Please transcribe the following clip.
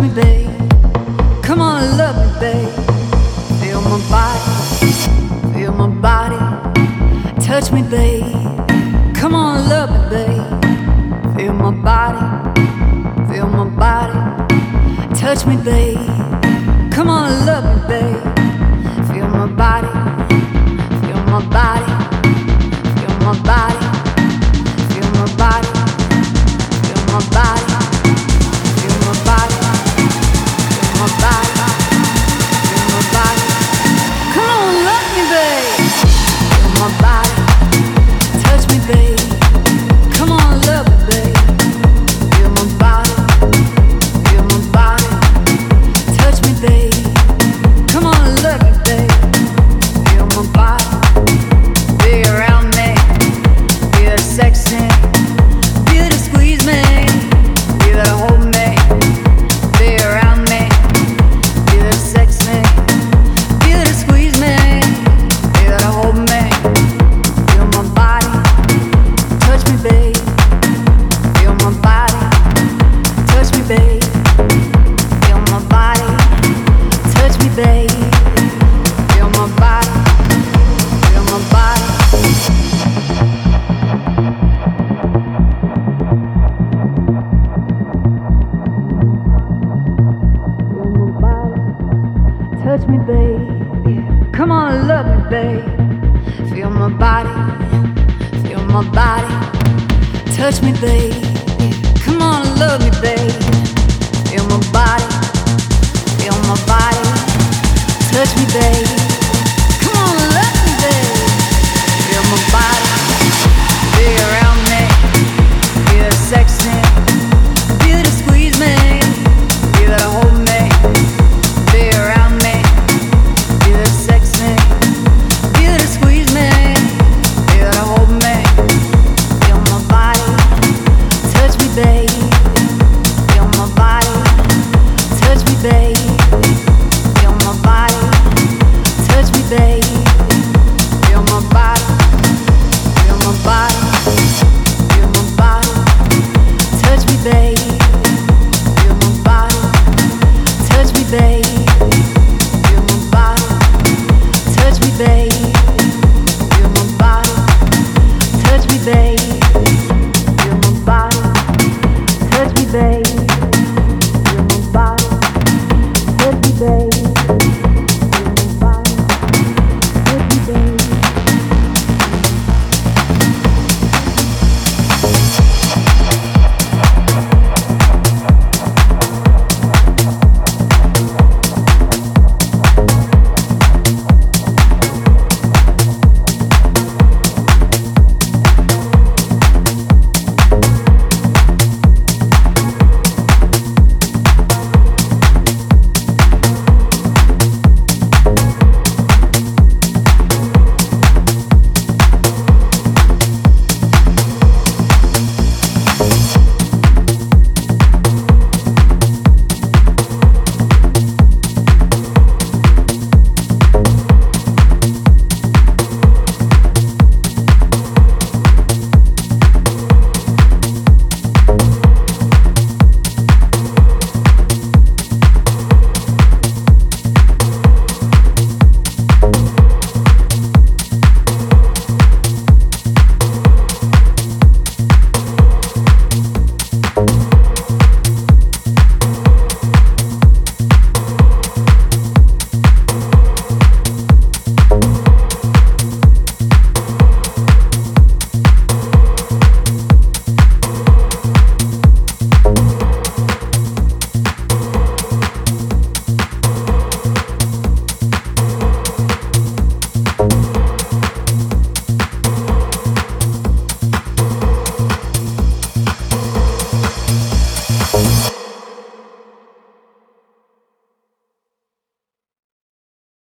me, babe. Come on, love me, babe. Feel my body, feel my body. Touch me, babe. Come on, love me, babe. Feel my body, feel my body. Touch me, babe. Come on, love me, babe. Feel my body, feel my body, feel my body, feel my body, feel my body, feel my body, feel my body, feel my body. Come on, love me, babe. Feel my body, touch me, babe. Come on, love me, babe. Feel my body, feel my body, touch me, babe. Come on, love me, babe. Feel my body, be around me, feel sexy, feel to squeeze me, feel to hold me, be around me, feel sexy, feel to squeeze me, feel to hold me, feel my body, touch me, babe. Feel my body, touch me, babe. Feel my body, touch me, babe. Feel my body, feel my body. Feel my body, touch me, babe. Come on, love me, babe. Feel my body, feel my body. Touch me, babe. Come on, love me, babe. Feel my body.